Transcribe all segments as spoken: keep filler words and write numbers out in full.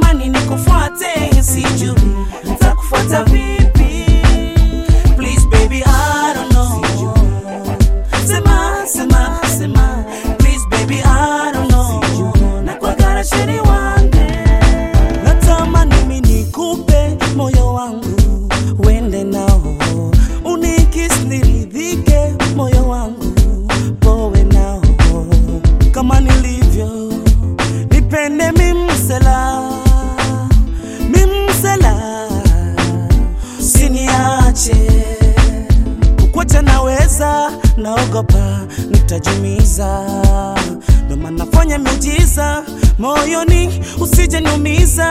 natamani nikufuate, sijui nitakufuata vipi. Please baby I don't know, sema sema sema. Please baby I don't know, na kwa gara sheri wange. Natamani mimi nikupe moyo wangu, wende nao unikis niridhike, moyo wangu powe nao kama nilivyo. Nipende mimsela, mimsela, usiniache. Kukuacha naweza, naogopa nitajumiza, ndo maana nafanya miujiza moyoni usije niumiza.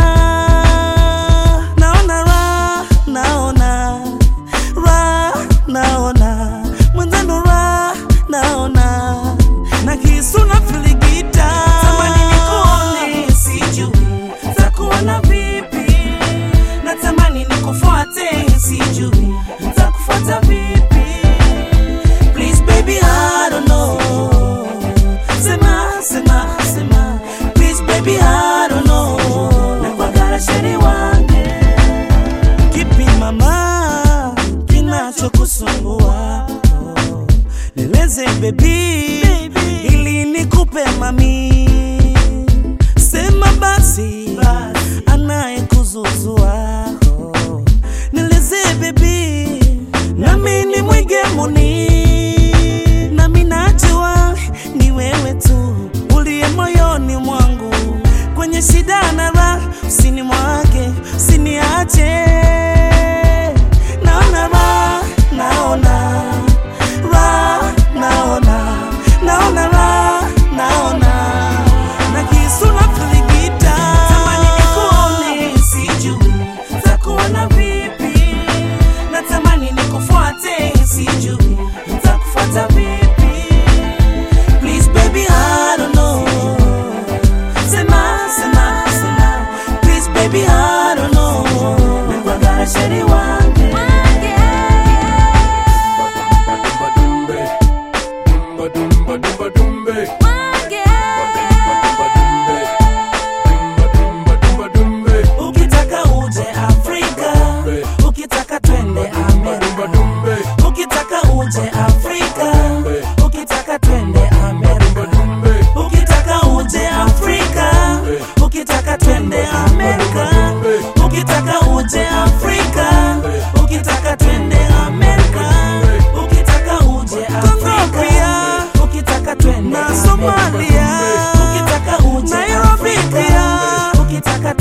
Naona ra, naona ra, naona mwenzano ra, naona na kisu na filigita. Tamani nikuone, sijui nitakuona vipi. Natamani nikufuate, sijui nitakufuata vipi. Please baby I don't know, sema sema sema. Please baby I don't know, na kwa gara sheri wange. Kipi mama kinachokusumbua, nieleze baby, ili nikupe mami. Sema basi anayekuzuzua, nieleze baby, nami ni mwigemuni. Nami najua ni wewe tu uliye moyoni mwangu, kwenye shida na raha usinimwage, usiniache. Naona raha, naona raha, naona naona raha, naona na kisu na filigita. Tamani nikuone, sijui nitakuona vipi. Natamani nikufuate, sijui nitakufuata vipi. Please baby I don't know, sema sema sema. Please baby I don't know, na kwa gara sheri wange. Dumba dumba dumbe, ukitaka uje Afrika, ukitaka twende Amerika. Ukitaka uje Afrika, ukitaka twende Amerika. Ukitaka uje Afrika, ukitaka twende Amerika. Ukitaka uje Afrika, ukitaka twende Amerika. Ukitaka uje Afrika, ukitaka twende Somalia. Ukitaka uje Nairobi, ukitaka